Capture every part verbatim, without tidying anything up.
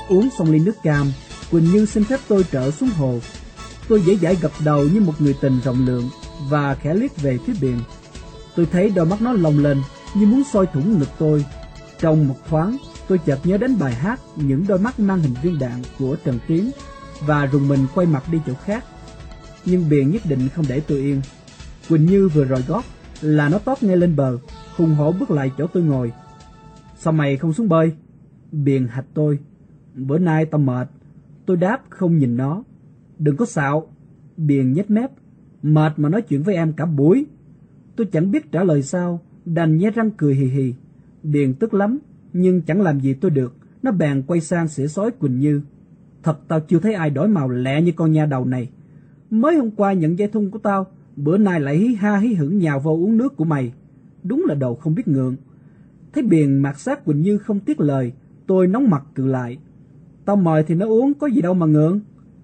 Uống xong ly nước cam, Quỳnh Như xin phép tôi trở xuống hồ. Tôi dễ dãi gật đầu như một người tình rộng lượng và khẽ liếc về phía biển. Tôi thấy đôi mắt nó lồng lên như muốn soi thủng ngực tôi. Trong một thoáng, tôi chợt nhớ đến bài hát Những đôi mắt mang hình viên đạn của Trần Tiến và rùng mình quay mặt đi chỗ khác. Nhưng biển nhất định không để tôi yên. Quỳnh Như vừa rời gót là nó tót ngay lên bờ, hùng hổ bước lại chỗ tôi ngồi. Sao mày không xuống bơi? Biển hạch tôi. Bữa nay tao mệt. Tôi đáp không nhìn nó. Đừng có xạo. Biển nhếch mép. Mệt mà nói chuyện với em cả buổi. Tôi chẳng biết trả lời sao, đành nhe răng cười hì hì. Biển tức lắm, nhưng chẳng làm gì tôi được. Nó bèn quay sang xỉa xói Quỳnh Như. Thật tao chưa thấy ai đổi màu lẹ như con nha đầu này. Mới hôm qua nhận dây thun của tao, bữa nay lại hí ha hí hửng nhào vô uống nước của mày. Đúng là đầu không biết ngượng. Thấy Biển mạt sát Quỳnh Như không tiếc lời, tôi nóng mặt cự lại. Tao mời thì nó uống, có gì đâu mà ngượng.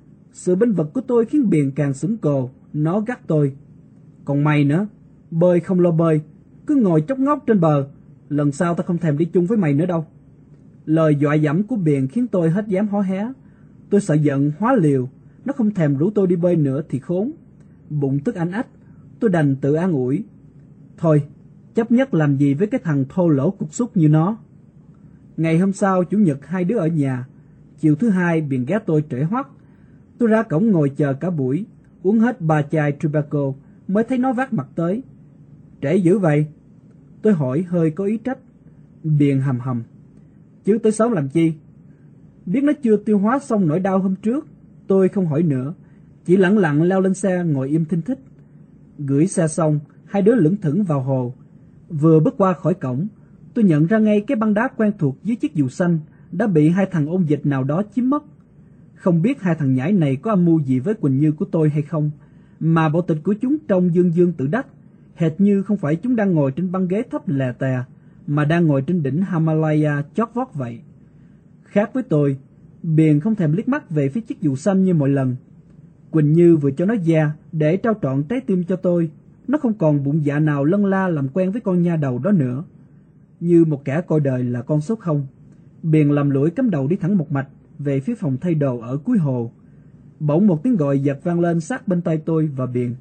Sự bênh vực của tôi khiến Biển càng sững cồ. Nó gắt tôi. Còn mày nữa, bơi không lo bơi, cứ ngồi chốc ngốc trên bờ. Lần sau tao không thèm đi chung với mày nữa đâu. Lời dọa dẫm của Biển khiến tôi hết dám hó hé. Tôi sợ giận hóa liều. Nó không thèm rủ tôi đi bơi nữa thì khốn. Bụng tức anh ách. Tôi đành tự an ủi. Thôi, chấp nhất làm gì với cái thằng thô lỗ cục xúc như nó. Ngày hôm sau, chủ nhật hai đứa ở nhà. Chiều thứ hai, Biển ghé tôi trễ hoắc. Tôi ra cổng ngồi chờ cả buổi, uống hết ba chai Tribaco mới thấy nó vác mặt tới. Trễ dữ vậy? Tôi hỏi hơi có ý trách. Biển hầm hầm. Chứ tới sớm làm chi? Biết nó chưa tiêu hóa xong nỗi đau hôm trước, tôi không hỏi nữa, chỉ lẳng lặng leo lên xe ngồi im thinh thích. Gửi xe xong, hai đứa lững thững vào hồ. Vừa bước qua khỏi cổng, tôi nhận ra ngay cái băng đá quen thuộc dưới chiếc dù xanh đã bị hai thằng ôn dịch nào đó chiếm mất. Không biết hai thằng nhãi này có âm mưu gì với Quỳnh Như của tôi hay không, mà bộ tịch của chúng trông dương dương tự đắc, hệt như không phải chúng đang ngồi trên băng ghế thấp lè tè, mà đang ngồi trên đỉnh Himalaya chót vót vậy. Khác với tôi, Biển không thèm liếc mắt về phía chiếc dù xanh như mọi lần. Quỳnh Như vừa cho nó da để trao trọn trái tim cho tôi. Nó không còn bụng dạ nào lân la làm quen với con nha đầu đó nữa. Như một kẻ coi đời là con số không, Biển lầm lũi cắm đầu đi thẳng một mạch về phía phòng thay đồ ở cuối hồ. Bỗng một tiếng gọi giật vang lên sát bên tay tôi và Biển.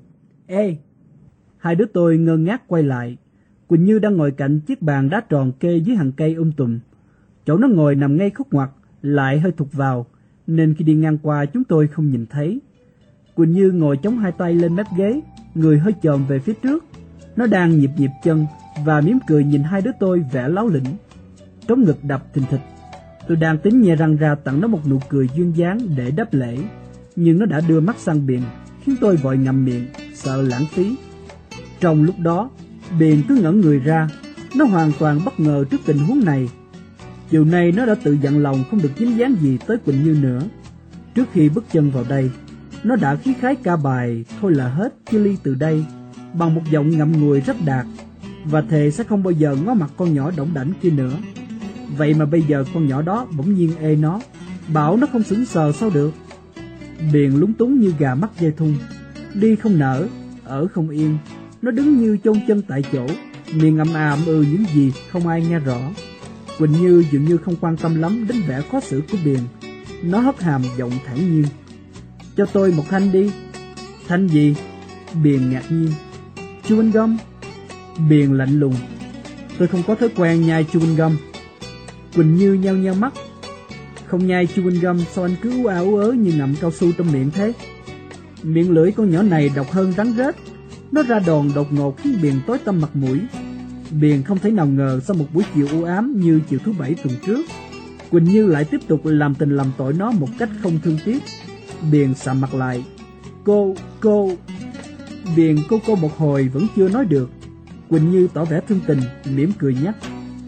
Ê! Hai đứa tôi ngơ ngác quay lại. Quỳnh Như đang ngồi cạnh chiếc bàn đá tròn kê dưới hàng cây um tùm. Chỗ nó ngồi nằm ngay khúc ngoặt, lại hơi thụt vào, nên khi đi ngang qua chúng tôi không nhìn thấy. Quỳnh Như ngồi chống hai tay lên mép ghế, người hơi chồm về phía trước. Nó đang nhịp nhịp chân và mỉm cười nhìn hai đứa tôi vẻ láo lĩnh. Trống ngực đập thình thịch. Tôi đang tính nhe răng ra tặng nó một nụ cười duyên dáng để đáp lễ, nhưng nó đã đưa mắt sang Biển, khiến tôi vội ngậm miệng, sợ lãng phí. Trong lúc đó, Biển cứ ngẩn người ra. Nó hoàn toàn bất ngờ trước tình huống này. Chiều nay nó đã tự dặn lòng không được dính dáng gì tới Quỳnh Như nữa. Trước khi bước chân vào đây, nó đã khí khái ca bài Thôi là hết chia ly từ đây bằng một giọng ngậm ngùi rất đạt, và thề sẽ không bao giờ ngó mặt con nhỏ đỏng đảnh kia nữa. Vậy mà bây giờ con nhỏ đó bỗng nhiên ê nó, bảo nó không sững sờ sao được. Biển lúng túng như gà mắc dây thun, đi không nở, ở không yên. Nó đứng như chôn chân tại chỗ, miệng ậm à ậm ừ những gì không ai nghe rõ. Quỳnh Như dường như không quan tâm lắm đến vẻ khó xử của Biển. Nó hất hàm giọng thản nhiên. Cho tôi một thanh đi. Thanh gì? Biển ngạc nhiên. Chewing gum. Biển lạnh lùng. Tôi không có thói quen nhai chewing gum. Quỳnh Như nheo nheo mắt. Không nhai chewing gum sao anh cứ ú a ú ớ như ngậm cao su trong miệng thế? Miệng lưỡi con nhỏ này độc hơn rắn rết. Nó ra đòn đột ngột khiến Biển tối tăm mặt mũi. Biển không thể nào ngờ sau một buổi chiều u ám như chiều thứ bảy tuần trước, Quỳnh Như lại tiếp tục làm tình làm tội nó một cách không thương tiếc. Biển sạm mặt lại. Cô, cô... Biển cô cô một hồi vẫn chưa nói được. Quỳnh Như tỏ vẻ thương tình, mỉm cười nhắc.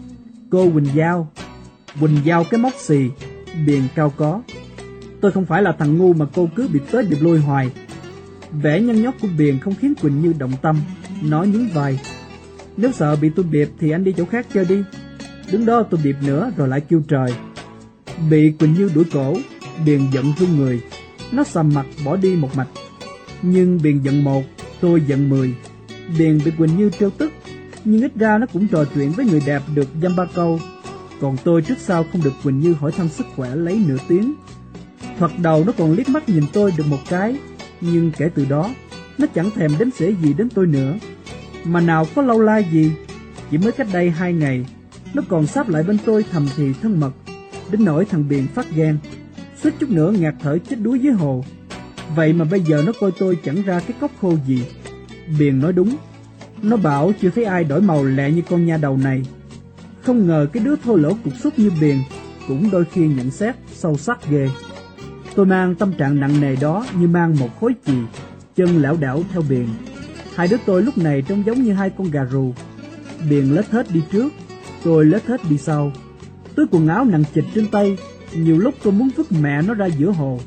Cô Quỳnh Giao. Quỳnh Giao cái móc xì. Biển cao có. Tôi không phải là thằng ngu mà cô cứ bịp tới bịp lui hoài. Vẻ nhăn nhóc của Biển không khiến Quỳnh Như động tâm. Nó nhún vai. Nếu sợ bị tôi bịp thì anh đi chỗ khác chơi đi. Đứng đó tôi bịp nữa rồi lại kêu trời. Bị Quỳnh Như đuổi cổ, Biển giận run người. Nó sầm mặt bỏ đi một mạch. Nhưng Biển giận một, tôi giận mười. Biển bị Quỳnh Như trêu tức, nhưng ít ra nó cũng trò chuyện với người đẹp được dăm ba câu. Còn tôi trước sau không được Quỳnh Như hỏi thăm sức khỏe lấy nửa tiếng. Thoạt đầu nó còn liếc mắt nhìn tôi được một cái, nhưng kể từ đó nó chẳng thèm đếm xỉa gì đến tôi nữa. Mà nào có lâu la gì, chỉ mới cách đây hai ngày nó còn sáp lại bên tôi thầm thì thân mật, đến nỗi thằng Biền phát ghen, suýt chút nữa ngạt thở chết đuối dưới hồ. Vậy mà bây giờ nó coi tôi chẳng ra cái cốc khô gì. Biền nói đúng, nó bảo chưa thấy ai đổi màu lẹ như con nha đầu này. Không ngờ cái đứa thô lỗ cục súc như Biền cũng đôi khi nhận xét sâu sắc ghê. Tôi mang tâm trạng nặng nề đó như mang một khối chì, chân lảo đảo theo Biền. Hai đứa tôi lúc này trông giống như hai con gà rù. Biền lết hết đi trước, tôi lết hết đi sau. Túi quần áo nặng trịch trên tay, nhiều lúc tôi muốn vứt mẹ nó ra giữa hồ.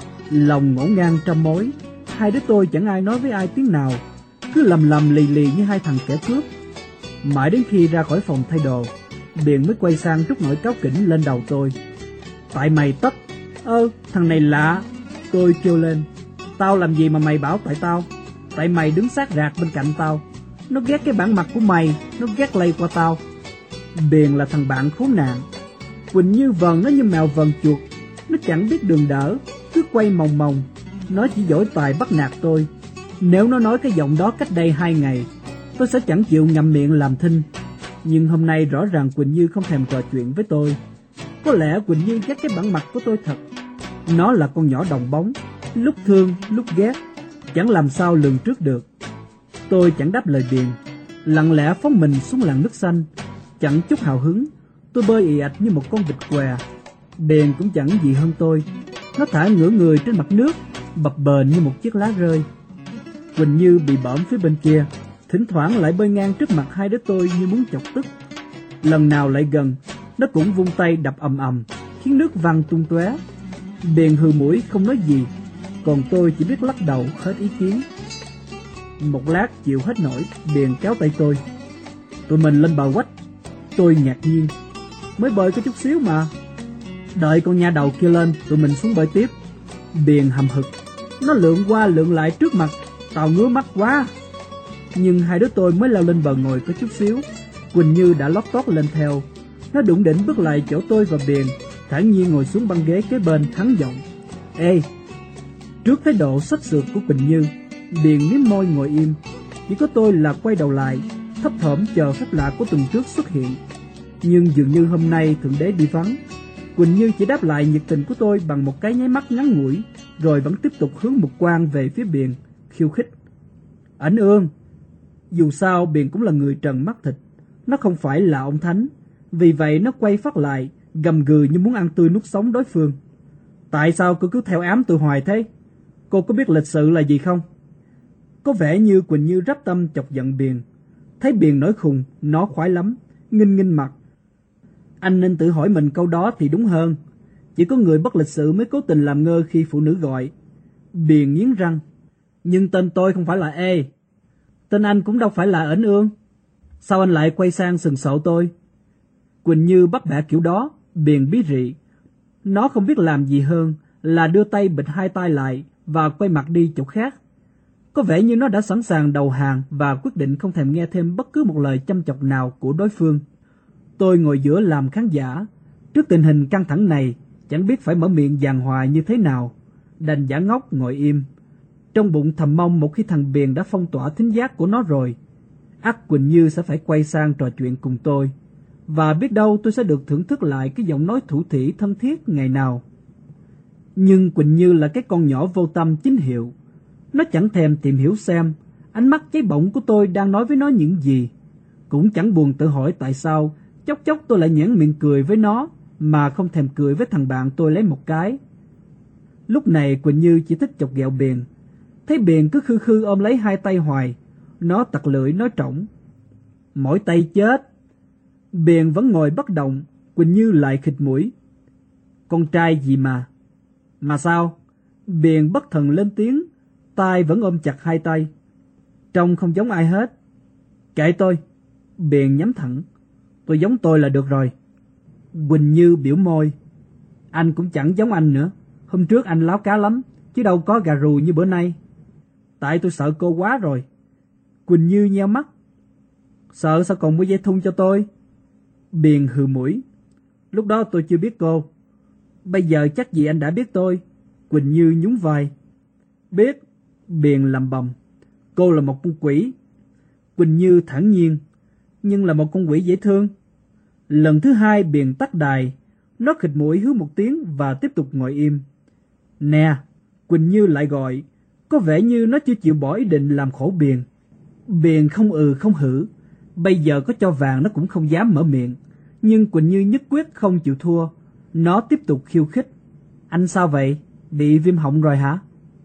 Lòng ngổn ngang trăm mối, hai đứa tôi chẳng ai nói với ai tiếng nào, cứ lầm lầm lì lì như hai thằng kẻ cướp. Mãi đến khi ra khỏi phòng thay đồ, Biền mới quay sang trút nỗi cáu kỉnh lên đầu tôi. Tại mày tất. Ơ, thằng này lạ. Tôi kêu lên. Tao làm gì mà mày bảo tại tao? Tại mày đứng sát rạc bên cạnh tao. Nó ghét cái bản mặt của mày, nó ghét lây qua tao. Biền là thằng bạn khốn nạn. Quỳnh Như vần nó như mèo vần chuột, nó chẳng biết đường đỡ, cứ quay mòng mòng. Nó chỉ giỏi tài bắt nạt tôi. Nếu nó nói cái giọng đó cách đây hai ngày, tôi sẽ chẳng chịu ngậm miệng làm thinh. Nhưng hôm nay rõ ràng Quỳnh Như không thèm trò chuyện với tôi. Có lẽ Quỳnh Như ghét cái bản mặt của tôi thật. Nó là con nhỏ đồng bóng, lúc thương lúc ghét, chẳng làm sao lường trước được. Tôi chẳng đáp lời Biền, lặng lẽ phóng mình xuống làn nước xanh. Chẳng chút hào hứng, tôi bơi ì ạch như một con vịt què. Biền cũng chẳng gì hơn tôi. Nó thả ngửa người trên mặt nước, bập bềnh như một chiếc lá rơi. Quỳnh Như bị bõm phía bên kia, thỉnh thoảng lại bơi ngang trước mặt hai đứa tôi như muốn chọc tức. Lần nào lại gần, nó cũng vung tay đập ầm ầm, khiến nước văng tung tóe. Biền hừ mũi không nói gì, còn tôi chỉ biết lắc đầu hết ý kiến. Một lát chịu hết nổi, Biền kéo tay tôi. Tụi mình lên bờ quách. Tôi ngạc nhiên. Mới bơi có chút xíu mà. Đợi con nha đầu kia lên, tụi mình xuống bơi tiếp. Biền hầm hực. Nó lượn qua lượn lại trước mặt, tao ngứa mắt quá. Nhưng hai đứa tôi mới leo lên bờ ngồi có chút xíu, Quỳnh Như đã lót tót lên theo. Nó đụng đỉnh bước lại chỗ tôi và Biền, thản nhiên ngồi xuống băng ghế kế bên thắng giọng. Ê! Trước thái độ xách xược của Quỳnh Như, Biền miếm môi ngồi im. Chỉ có tôi là quay đầu lại, thấp thỏm chờ phép lạ của tuần trước xuất hiện. Nhưng dường như hôm nay Thượng Đế đi vắng. Quỳnh Như chỉ đáp lại nhiệt tình của tôi bằng một cái nháy mắt ngắn ngủi, rồi vẫn tiếp tục hướng mục quang về phía Biền, khiêu khích. Ảnh ương! Dù sao Biền cũng là người trần mắt thịt, nó không phải là ông thánh. Vì vậy nó quay phát lại, gầm gừ như muốn ăn tươi nuốt sống đối phương. Tại sao cô cứ theo ám tôi hoài thế? Cô có biết lịch sự là gì không? Có vẻ như Quỳnh Như rắp tâm chọc giận Biền. Thấy Biền nổi khùng, nó khoái lắm, nghinh nghinh mặt. Anh nên tự hỏi mình câu đó thì đúng hơn. Chỉ có người bất lịch sự mới cố tình làm ngơ khi phụ nữ gọi. Biền nghiến răng. Nhưng tên tôi không phải là E. Tên anh cũng đâu phải là Ảnh Ương. Sao anh lại quay sang sừng sộ tôi? Quỳnh Như bắt bẻ kiểu đó, Biền bí rị. Nó không biết làm gì hơn là đưa tay bịt hai tay lại và quay mặt đi chỗ khác. Có vẻ như nó đã sẵn sàng đầu hàng và quyết định không thèm nghe thêm bất cứ một lời chăm chọc nào của đối phương. Tôi ngồi giữa làm khán giả. Trước tình hình căng thẳng này, chẳng biết phải mở miệng giảng hòa như thế nào. Đành giả ngốc ngồi im. Trong bụng thầm mong một khi thằng Biền đã phong tỏa thính giác của nó rồi, ắt Quỳnh Như sẽ phải quay sang trò chuyện cùng tôi. Và biết đâu tôi sẽ được thưởng thức lại cái giọng nói thủ thỉ thân thiết ngày nào. Nhưng Quỳnh Như là cái con nhỏ vô tâm chính hiệu. Nó chẳng thèm tìm hiểu xem ánh mắt cháy bỏng của tôi đang nói với nó những gì. Cũng chẳng buồn tự hỏi tại sao chốc chốc tôi lại nhoẻn miệng cười với nó mà không thèm cười với thằng bạn tôi lấy một cái. Lúc này Quỳnh Như chỉ thích chọc ghẹo Biền. Thấy Biền cứ khư khư ôm lấy hai tay hoài, nó tặc lưỡi nói trỏng. Mỏi tay chết. Biền vẫn ngồi bất động, Quỳnh Như lại khịt mũi. Con trai gì mà. Mà sao? Biền bất thần lên tiếng, tay vẫn ôm chặt hai tay. Trông không giống ai hết. Kệ tôi. Biền nhắm thẳng. Tôi giống tôi là được rồi. Quỳnh Như biểu môi. Anh cũng chẳng giống anh nữa. Hôm trước anh láo cá lắm, chứ đâu có gà rù như bữa nay. Tại tôi sợ cô quá rồi. Quỳnh Như nheo mắt. Sợ sao còn mua dây thun cho tôi? Biền hừ mũi. Lúc đó tôi chưa biết cô. Bây giờ chắc gì anh đã biết tôi. Quỳnh Như nhún vai. Biết. Biền lầm bầm. Cô là một con quỷ. Quỳnh Như thản nhiên. Nhưng là một con quỷ dễ thương. Lần thứ hai Biền tắt đài. Nó khịt mũi hứ một tiếng và tiếp tục ngồi im. Nè, Quỳnh Như lại gọi. Có vẻ như nó chưa chịu bỏ ý định làm khổ Biền. Biền không ừ không hử. Bây giờ có cho vàng nó cũng không dám mở miệng. Nhưng Quỳnh Như nhất quyết không chịu thua. Nó tiếp tục khiêu khích. Anh sao vậy? Bị viêm họng rồi hả?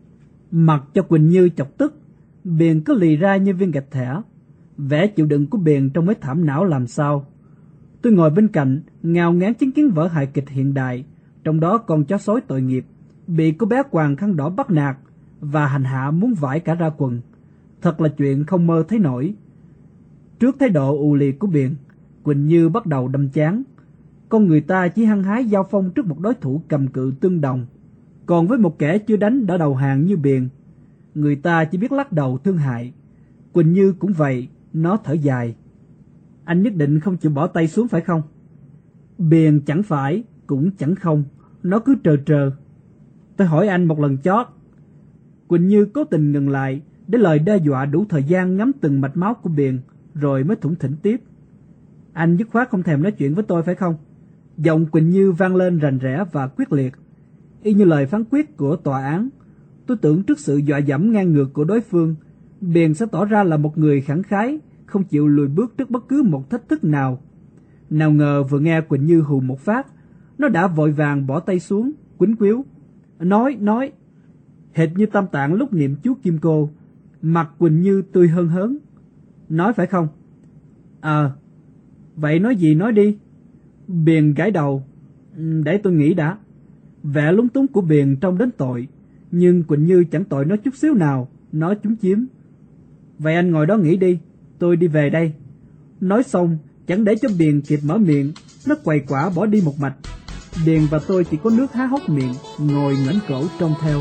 Mặc cho Quỳnh Như chọc tức, Biền cứ lì ra như viên gạch thẻ. Vẻ chịu đựng của Biền trông mới thảm não làm sao. Tôi ngồi bên cạnh, ngao ngán chứng kiến vở hài kịch hiện đại, trong đó con chó sói tội nghiệp bị cô bé quàng khăn đỏ bắt nạt và hành hạ muốn vải cả ra quần. Thật là chuyện không mơ thấy nổi. Trước thái độ ù lì của Biền, Quỳnh Như bắt đầu đâm chán. Con người ta chỉ hăng hái giao phong trước một đối thủ cầm cự tương đồng, còn với một kẻ chưa đánh đã đầu hàng như Biền, người ta chỉ biết lắc đầu thương hại. Quỳnh Như cũng vậy, nó thở dài. Anh nhất định không chịu bỏ tay xuống phải không? Biền chẳng phải, cũng chẳng không, nó cứ trờ trờ. Tôi hỏi anh một lần chót. Quỳnh Như cố tình ngừng lại để lời đe dọa đủ thời gian ngắm từng mạch máu của Biền, rồi mới thủng thỉnh tiếp. Anh dứt khoát không thèm nói chuyện với tôi phải không? Giọng Quỳnh Như vang lên rành rẽ và quyết liệt, y như lời phán quyết của tòa án. Tôi tưởng trước sự dọa dẫm ngang ngược của đối phương, Biền sẽ tỏ ra là một người khẳng khái, không chịu lùi bước trước bất cứ một thách thức nào. Nào ngờ vừa nghe Quỳnh Như hù một phát, nó đã vội vàng bỏ tay xuống, quýnh quýu. Nói, nói, hệt như Tam Tạng lúc niệm chú Kim Cô. Mặt Quỳnh Như tươi hơn hớn. Nói phải không? Ờ, à, vậy nói gì nói đi. Biền gãi đầu. Để tôi nghĩ đã. Vẻ lúng túng của Biền trông đến tội, nhưng Quỳnh Như chẳng tội nó chút xíu nào, nó trúng chiếm. Vậy anh ngồi đó nghỉ đi, tôi đi về đây. Nói xong, chẳng để cho Biền kịp mở miệng, nó quầy quả bỏ đi một mạch. Điền và tôi chỉ có nước há hốc miệng, ngồi ngoảnh cổ trông theo.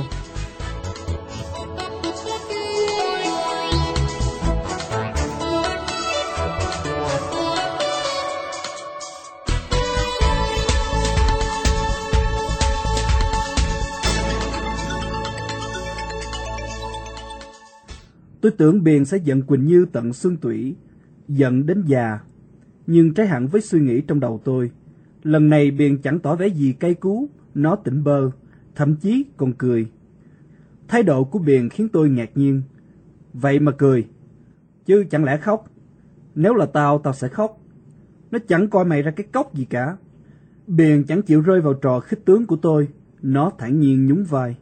Tôi tưởng Biền sẽ giận Quỳnh Như tận xương tủy, giận đến già. Nhưng trái hẳn với suy nghĩ trong đầu tôi, lần này Biền chẳng tỏ vẻ gì cay cú, nó tỉnh bơ, thậm chí còn cười. Thái độ của Biền khiến tôi ngạc nhiên. Vậy mà cười, chứ chẳng lẽ khóc? Nếu là tao, tao sẽ khóc. Nó chẳng coi mày ra cái cốc gì cả. Biền chẳng chịu rơi vào trò khích tướng của tôi, nó thản nhiên nhún vai.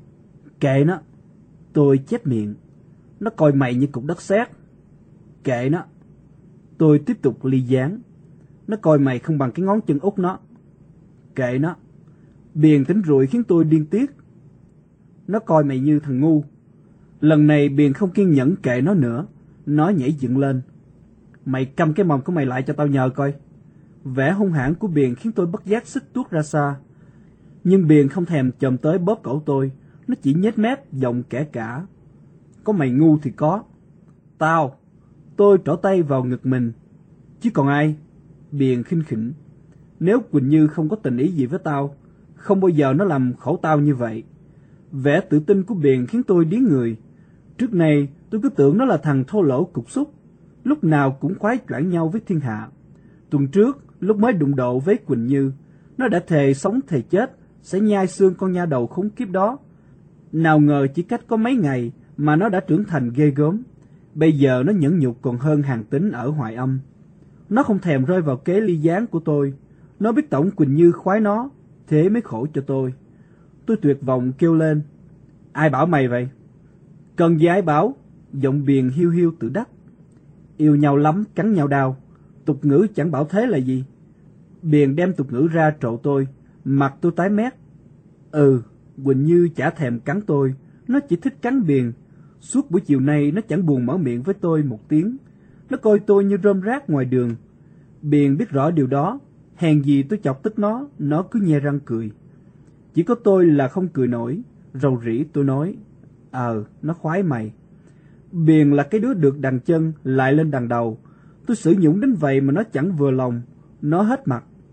Kệ nó, tôi chép miệng. Nó coi mày như cục đất sét. Kệ nó. Tôi tiếp tục ly gián. Nó coi mày không bằng cái ngón chân út nó. Kệ nó. Biền tính rủi khiến tôi điên tiết. Nó coi mày như thằng ngu. Lần này Biền không kiên nhẫn kệ nó nữa. Nó nhảy dựng lên. Mày cầm cái mồm của mày lại cho tao nhờ coi. Vẻ hung hãn của Biền khiến tôi bất giác xích tuốt ra xa. Nhưng Biền không thèm chồm tới bóp cổ tôi. Nó chỉ nhếch mép giọng kẻ cả. Có mày ngu thì có. Tao. Tôi trỏ tay vào ngực mình. Chứ còn ai? Biền khinh khỉnh. Nếu Quỳnh Như không có tình ý gì với tao, không bao giờ nó làm khổ tao như vậy. Vẻ tự tin của Biền khiến tôi điếng người. Trước này tôi cứ tưởng nó là thằng thô lỗ cục xúc, lúc nào cũng khoái choảng nhau với thiên hạ. Tuần trước, lúc mới đụng độ với Quỳnh Như, nó đã thề sống thề chết sẽ nhai xương con nha đầu khốn kiếp đó. Nào ngờ chỉ cách có mấy ngày mà nó đã trưởng thành ghê gớm. Bây giờ nó nhẫn nhục còn hơn Hàn Tín ở Hoài Âm. Nó không thèm rơi vào kế ly gián của tôi. Nó biết tổng Quỳnh Như khoái nó, thế mới khổ cho tôi. Tôi tuyệt vọng kêu lên. Ai bảo mày vậy? Cần gì ai bảo? Giọng Biền hiu hiu tự đắc. Yêu nhau lắm, cắn nhau đau. Tục ngữ chẳng bảo thế là gì? Biền đem tục ngữ ra trộ tôi. Mặt tôi tái mét. Ừ, Quỳnh Như chả thèm cắn tôi. Nó chỉ thích cắn Biền. Suốt buổi chiều nay nó chẳng buồn mở miệng với tôi một tiếng. Nó coi tôi như rơm rác ngoài đường. Biền biết rõ điều đó. Hèn gì tôi chọc tức nó, nó cứ nhe răng cười. Chỉ có tôi là không cười nổi. Rầu rĩ tôi nói. Ờ, nó khoái mày. Biền là cái đứa được đằng chân lại lên đằng đầu. Tôi sử nhũng đến vậy mà nó chẳng vừa lòng. Nó hết mặt.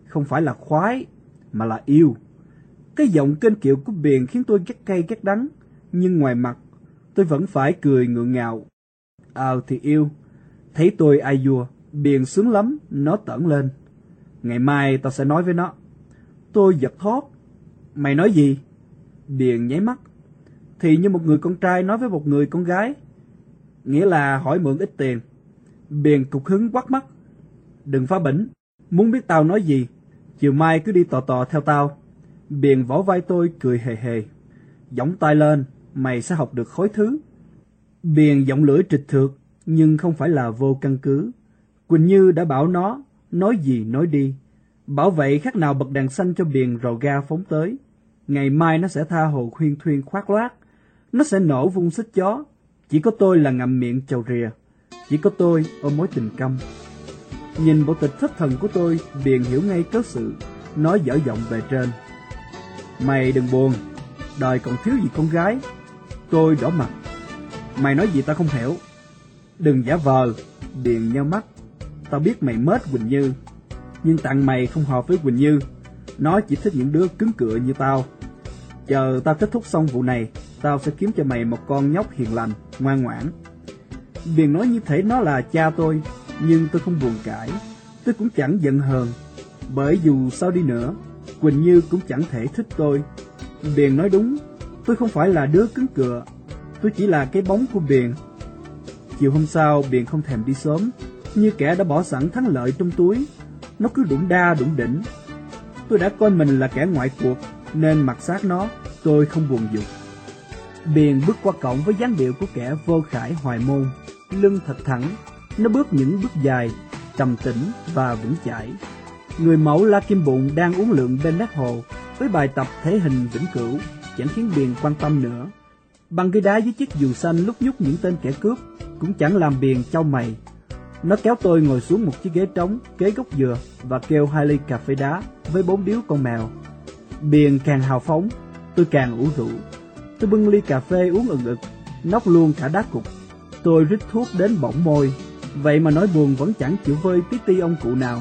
không phải là khoái, mà là yêu. Cái giọng kênh kiệu của Biền khiến tôi ghét cay ghét đắng, nhưng ngoài mặt, tôi vẫn phải cười ngượng ngạo. Ờ thì yêu. Thấy tôi ai vua, Biền sướng lắm, nó tởn lên. Ngày mai tao sẽ nói với nó. Tôi giật thót. Mày nói gì? Biền nháy mắt. Thì như một người con trai nói với một người con gái. Nghĩa là hỏi mượn ít tiền. Biền cục hứng quắt mắt. Đừng phá bỉnh. Muốn biết tao nói gì, chiều mai cứ đi tò tò theo tao. Biền vỗ vai tôi cười hề hề. Giọng tay lên, mày sẽ học được khối thứ. Biền giọng lưỡi trịch thượt, nhưng không phải là vô căn cứ. Quỳnh Như đã bảo nó, nói gì nói đi. Bảo vậy khác nào bật đèn xanh cho Biền rồ ga phóng tới. Ngày mai nó sẽ tha hồ khuyên thuyên khoác lác. Nó sẽ nổ vung xích chó. Chỉ có tôi là ngậm miệng chầu rìa. Chỉ có tôi ôm mối tình câm. Nhìn bộ tịch thất thần của tôi, Biền hiểu ngay cớ sự, nói dở giọng về trên. Mày đừng buồn, đời còn thiếu gì con gái. Tôi đỏ mặt. Mày nói gì tao không hiểu. Đừng giả vờ. Biền nheo mắt. Tao biết mày mết Quỳnh Như, nhưng tặng mày không hợp với Quỳnh Như. Nó chỉ thích những đứa cứng cựa như tao. Chờ tao kết thúc xong vụ này, tao sẽ kiếm cho mày một con nhóc hiền lành, ngoan ngoãn. Biền nói như thể nó là cha tôi, nhưng tôi không buồn cãi. Tôi cũng chẳng giận hờn, bởi dù sao đi nữa, Quỳnh Như cũng chẳng thể thích tôi. Biền nói đúng, tôi không phải là đứa cứng cựa, tôi chỉ là cái bóng của Biền. Chiều hôm sau, Biền không thèm đi sớm, như kẻ đã bỏ sẵn thắng lợi trong túi. Nó cứ đủng đa đủng đỉnh. Tôi đã coi mình là kẻ ngoại cuộc, nên mặc xác nó, tôi không buồn giục. Biền bước qua cổng với dáng điệu của kẻ vô khải hoài môn, lưng thật thẳng. Nó bước những bước dài, trầm tĩnh và vững chãi. Người mẫu La Kim Bụng đang uống lượng bên mép hồ với bài tập thể hình vĩnh cửu, chẳng khiến Biền quan tâm nữa. Băng ghế đá dưới chiếc dù xanh lúc nhúc những tên kẻ cướp cũng chẳng làm Biền chau mày. Nó kéo tôi ngồi xuống một chiếc ghế trống kế gốc dừa và kêu hai ly cà phê đá với bốn điếu con mèo. Biền càng hào phóng, tôi càng ủ rũ. Tôi bưng ly cà phê uống ừng ực, nóc luôn cả đá cục. Tôi rít thuốc đến bỏng môi, vậy mà nói buồn vẫn chẳng chịu vơi tí ti ông cụ nào.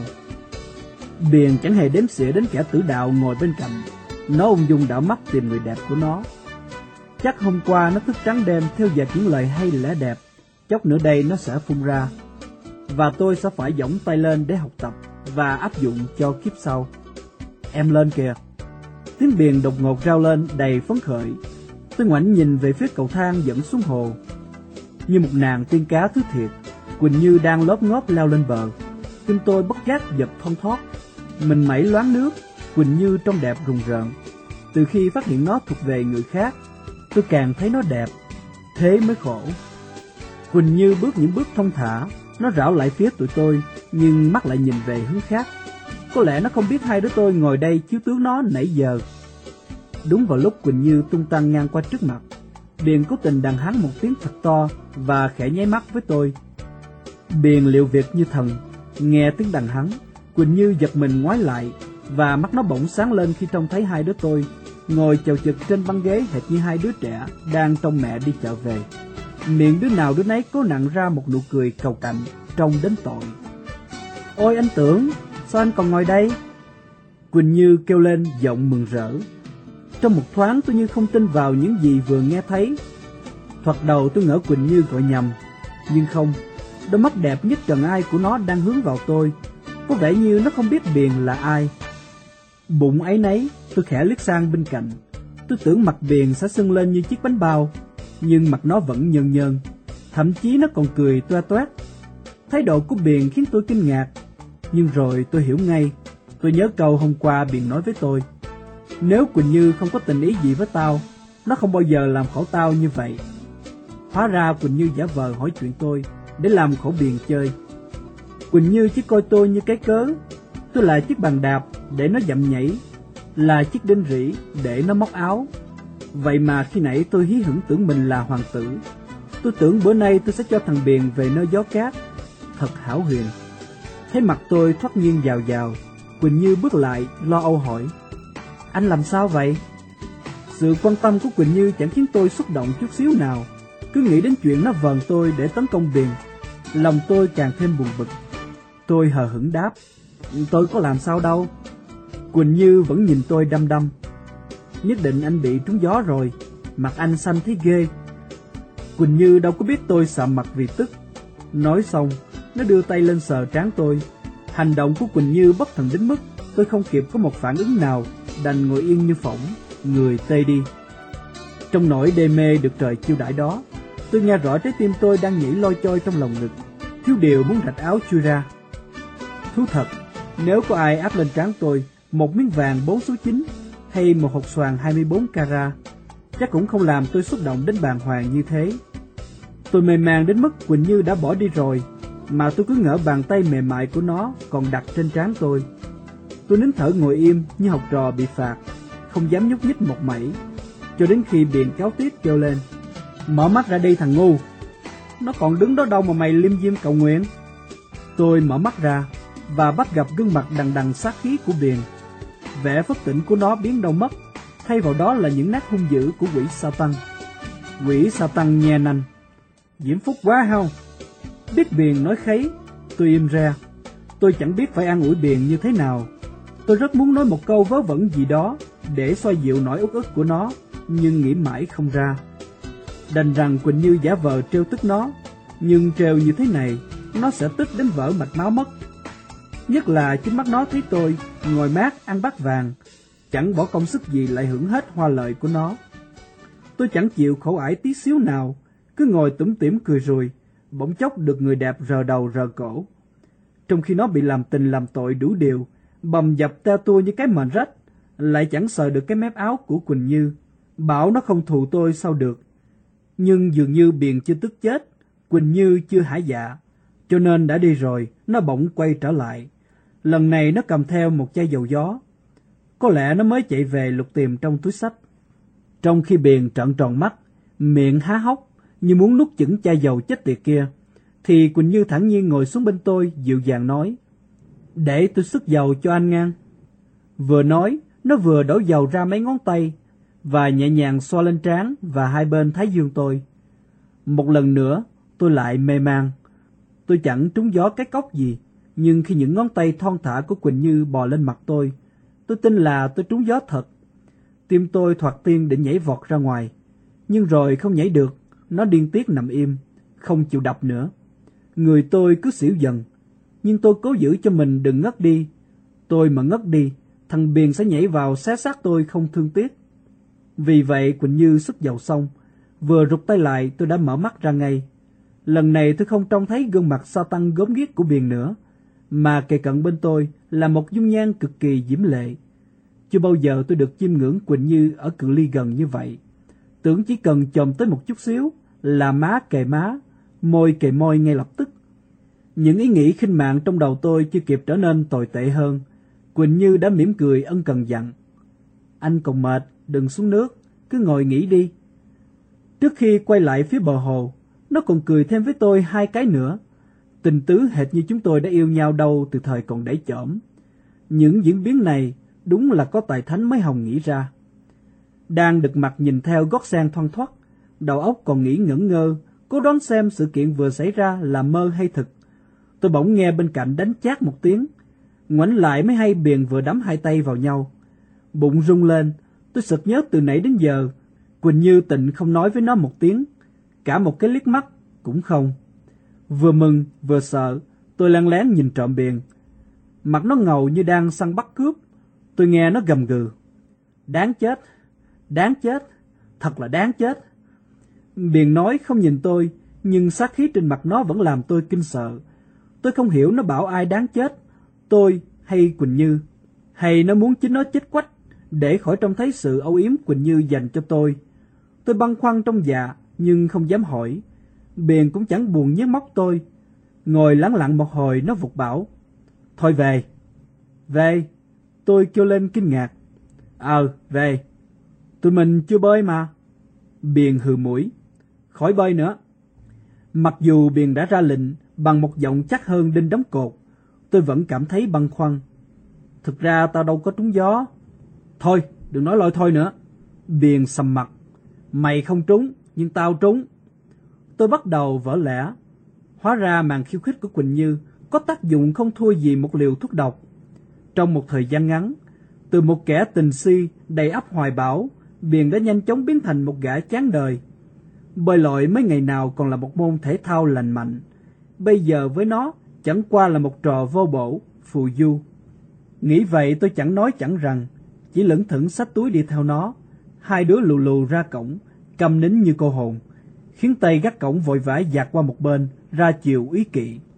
Biền chẳng hề đếm xỉa đến kẻ tử đạo ngồi bên cạnh. Nó ung dung đảo mắt tìm người đẹp của nó. Chắc hôm qua nó thức trắng đêm theo dệt những lời hay lẽ đẹp. Chốc nữa đây nó sẽ phun ra, và tôi sẽ phải giỏng tay lên để học tập và áp dụng cho kiếp sau. Em lên kìa. Tiếng Biền đột ngột rao lên đầy phấn khởi. Tôi ngoảnh nhìn về phía cầu thang dẫn xuống hồ. Như một nàng tiên cá thứ thiệt, Quỳnh Như đang lóp ngóp leo lên bờ. Tim tôi bất giác giật thon thót. Mình mẩy loáng nước, Quỳnh Như trông đẹp rùng rợn. Từ khi phát hiện nó thuộc về người khác, tôi càng thấy nó đẹp. Thế mới khổ. Quỳnh Như bước những bước thong thả. Nó rảo lại phía tụi tôi, nhưng mắt lại nhìn về hướng khác. Có lẽ nó không biết hai đứa tôi ngồi đây chiếu tướng nó nãy giờ. Đúng vào lúc Quỳnh Như tung tăng ngang qua trước mặt, Biền cố tình đằng hắn một tiếng thật to và khẽ nháy mắt với tôi. Biền liệu việc như thần. Nghe tiếng đằng hắn, Quỳnh Như giật mình ngoái lại, và mắt nó bỗng sáng lên khi trông thấy hai đứa tôi ngồi chầu chực trên băng ghế hệt như hai đứa trẻ đang trông mẹ đi chợ về. Miệng đứa nào đứa nấy cố nặn ra một nụ cười cầu cạnh, trông đến tội. Ôi anh Tưởng, sao anh còn ngồi đây? Quỳnh Như kêu lên giọng mừng rỡ. Trong một thoáng tôi như không tin vào những gì vừa nghe thấy. Thoạt đầu tôi ngỡ Quỳnh Như gọi nhầm, nhưng không. Đôi mắt đẹp nhất trần ai của nó đang hướng vào tôi. Có vẻ như nó không biết Biền là ai. Bụng ấy nấy, tôi khẽ liếc sang bên cạnh. Tôi tưởng mặt Biền sẽ sưng lên như chiếc bánh bao, nhưng mặt nó vẫn nhơn nhơn. Thậm chí nó còn cười toe toét. Thái độ của Biền khiến tôi kinh ngạc. Nhưng rồi tôi hiểu ngay. Tôi nhớ câu hôm qua Biền nói với tôi: nếu Quỳnh Như không có tình ý gì với tao, nó không bao giờ làm khổ tao như vậy. Hóa ra Quỳnh Như giả vờ hỏi chuyện tôi để làm khổ Biền chơi. Quỳnh Như chỉ coi tôi như cái cớ. Tôi là chiếc bàn đạp để nó dậm nhảy, là chiếc đinh rỉ để nó móc áo. Vậy mà khi nãy tôi hí hửng tưởng mình là hoàng tử. Tôi tưởng bữa nay tôi sẽ cho thằng Biền về nơi gió cát. Thật hão huyền. Thấy mặt tôi thoát nhiên vào vào, Quỳnh Như bước lại lo âu hỏi: anh làm sao vậy? Sự quan tâm của Quỳnh Như chẳng khiến tôi xúc động chút xíu nào. Cứ nghĩ đến chuyện nó vờn tôi để tấn công Biền, lòng tôi càng thêm buồn bực. Tôi hờ hững đáp: tôi có làm sao đâu. Quỳnh Như vẫn nhìn tôi đăm đăm. Nhất định anh bị trúng gió rồi, mặt anh xanh thấy ghê. Quỳnh Như đâu có biết tôi sạm mặt vì tức. Nói xong, nó đưa tay lên sờ trán tôi. Hành động của Quỳnh Như bất thần đến mức tôi không kịp có một phản ứng nào, đành ngồi yên như phỏng, người tê đi. Trong nỗi đê mê được trời chiêu đãi đó, tôi nghe rõ trái tim tôi đang nhảy loi choi trong lòng ngực, thiếu điều muốn rạch áo chui ra. Thú thật, nếu có ai áp lên trán tôi một miếng vàng bốn số chín hay một hột xoàn hai mươi bốn carat, chắc cũng không làm tôi xúc động đến bàng hoàng như thế. Tôi mê man đến mức Quỳnh Như đã bỏ đi rồi, mà tôi cứ ngỡ bàn tay mềm mại của nó còn đặt trên trán tôi. Tôi nín thở ngồi im như học trò bị phạt, không dám nhúc nhích một mảy, cho đến khi Biền cáo tiết kêu lên: "Mở mắt ra đi thằng ngu, nó còn đứng đó đâu mà mày liêm diêm cầu nguyện." Tôi mở mắt ra và bắt gặp gương mặt đằng đằng sát khí của Biền. Vẻ phất tỉnh của nó biến đâu mất, thay vào đó là những nét hung dữ của quỷ Sa-tăng. Quỷ Sa-tăng nhe nanh: "Diễm phúc quá không?" Biết Biền nói khấy, tôi im re. Tôi chẳng biết phải an ủi Biền như thế nào. Tôi rất muốn nói một câu vớ vẩn gì đó để xoa dịu nỗi uất ức của nó, nhưng nghĩ mãi không ra. Đành rằng Quỳnh Như giả vờ trêu tức nó, nhưng trêu như thế này, nó sẽ tức đến vỡ mạch máu mất. Nhất là chính mắt nó thấy tôi ngồi mát ăn bát vàng, chẳng bỏ công sức gì lại hưởng hết hoa lợi của nó. Tôi chẳng chịu khổ ải tí xíu nào, cứ ngồi tủm tỉm cười rùi, bỗng chốc được người đẹp rờ đầu rờ cổ. Trong khi nó bị làm tình làm tội đủ điều, bầm dập teo tua như cái mền rách, lại chẳng sờ được cái mép áo của Quỳnh Như. Bảo nó không thù tôi sao được. Nhưng dường như Biền chưa tức chết, Quỳnh Như chưa hả dạ, cho nên đã đi rồi, nó bỗng quay trở lại. Lần này nó cầm theo một chai dầu gió. Có lẽ nó mới chạy về lục tìm trong túi xách. Trong khi Biền trợn tròn mắt, miệng há hốc như muốn nuốt chửng chai dầu chết tiệt kia, thì Quỳnh Như thản nhiên ngồi xuống bên tôi, dịu dàng nói: "Để tôi xức dầu cho anh ngang." Vừa nói, nó vừa đổ dầu ra mấy ngón tay và nhẹ nhàng xoa lên trán và hai bên thái dương tôi. Một lần nữa, tôi lại mê man. Tôi chẳng trúng gió cái cốc gì, nhưng khi những ngón tay thon thả của Quỳnh Như bò lên mặt tôi, tôi tin là tôi trúng gió thật. Tim tôi thoạt tiên định nhảy vọt ra ngoài, nhưng rồi không nhảy được, nó điên tiết nằm im, không chịu đập nữa. Người tôi cứ xỉu dần, nhưng tôi cố giữ cho mình đừng ngất đi. Tôi mà ngất đi, thằng Biền sẽ nhảy vào xé xác tôi không thương tiếc. Vì vậy Quỳnh Như xức dầu xong, vừa rụt tay lại tôi đã mở mắt ra ngay. Lần này tôi không trông thấy gương mặt Sa-tăng gớm ghiếc của Biền nữa, mà kề cận bên tôi là một dung nhan cực kỳ diễm lệ. Chưa bao giờ tôi được chiêm ngưỡng Quỳnh Như ở cự ly gần như vậy. Tưởng chỉ cần chồm tới một chút xíu là má kề má, môi kề môi ngay lập tức. Những ý nghĩ khinh mạng trong đầu tôi chưa kịp trở nên tồi tệ hơn, Quỳnh Như đã mỉm cười ân cần dặn: "Anh còn mệt, đừng xuống nước, cứ ngồi nghỉ đi." Trước khi quay lại phía bờ hồ, nó còn cười thêm với tôi hai cái nữa. Tình tứ hệt như chúng tôi đã yêu nhau đâu từ thời còn đẩy chỏm. Những diễn biến này đúng là có tài thánh mới hòng nghĩ ra. Đang đực mặt nhìn theo gót sen thoăn thoắt, đầu óc còn nghĩ ngẩn ngơ, cố đoán xem sự kiện vừa xảy ra là mơ hay thực. Tôi bỗng nghe bên cạnh đánh chát một tiếng, ngoảnh lại mới hay Biền vừa đắm hai tay vào nhau. Bụng rung lên, tôi sực nhớ từ nãy đến giờ Quỳnh Như tịnh không nói với nó một tiếng, cả một cái liếc mắt cũng không. Vừa mừng vừa sợ, tôi lén lén nhìn trộm Biền. Mặt nó ngầu như đang săn bắt cướp. Tôi nghe nó gầm gừ: "Đáng chết, đáng chết, thật là đáng chết." Biền nói không nhìn tôi, nhưng sát khí trên mặt nó vẫn làm tôi kinh sợ. Tôi không hiểu nó bảo ai đáng chết, tôi hay Quỳnh Như, hay nó muốn chính nó chết quách để khỏi trông thấy sự âu yếm Quỳnh Như dành cho tôi. Tôi băn khoăn trong dạ nhưng không dám hỏi. Biền cũng chẳng buồn nhớ móc tôi. Ngồi lắng lặng một hồi, nó vụt bảo: "Thôi về." "Về?" Tôi kêu lên kinh ngạc. "Ờ, về. Tụi mình chưa bơi mà." Biền hừ mũi: "Khỏi bơi nữa." Mặc dù Biền đã ra lệnh bằng một giọng chắc hơn đinh đóng cột, tôi vẫn cảm thấy băn khoăn. "Thực ra tao đâu có trúng gió." "Thôi, đừng nói lôi thôi nữa." Biền sầm mặt: "Mày không trúng, nhưng tao trúng." Tôi bắt đầu vỡ lẽ. Hóa ra màn khiêu khích của Quỳnh Như có tác dụng không thua gì một liều thuốc độc. Trong một thời gian ngắn, Từ một kẻ tình si đầy ắp hoài bão, Biền đã nhanh chóng biến thành một gã chán đời. Bơi lội mấy ngày nào còn là một môn thể thao lành mạnh, bây giờ với nó chẳng qua là một trò vô bổ, phù du. Nghĩ vậy tôi chẳng nói chẳng rằng, chỉ lững thững xách túi đi theo nó. Hai đứa lù lù ra cổng, câm nín như cô hồn, khiến tay gác cổng vội vã dạt qua một bên, ra chiều ý kỵ.